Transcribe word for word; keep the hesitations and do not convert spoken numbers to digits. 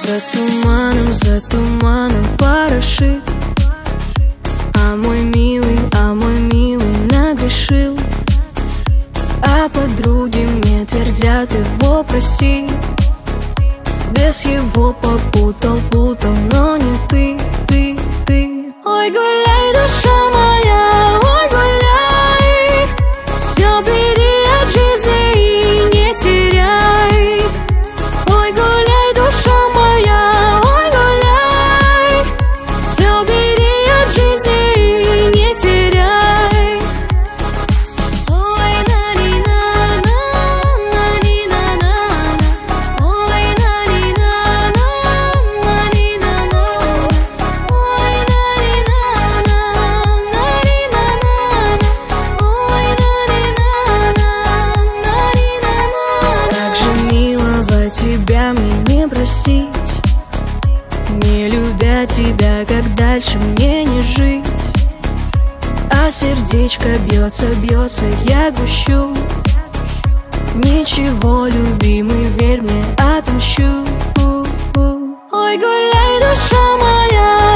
За туманом, за туманом порошит. А мой милый, а мой милый нагрешил. А подруги мне твердят его прости. Без его попутал, путал, но не ты, ты, ты. Ой, гуляй, душа моя, ой, гуляй. Все бери от жизни и не теряй. Ой, гуляй, душа моя, ой, гуляй. Все бери от жизни и не теряй. Ой, на-ни-на-на, на-ни-на-на. Ой, на-ни-на-на, на-ни-на-на. Ой, на-ни-на-на, на-ни-на-на. Ой, на-ни-на-на, на-ни-на-на. Как же милого тебя мне не простить, не любя тебя, как дальше мне не жить. А сердечко бьется, бьется, я грущу. Ничего, любимый, верь мне, отомщу. Ой, гуляй, душа моя,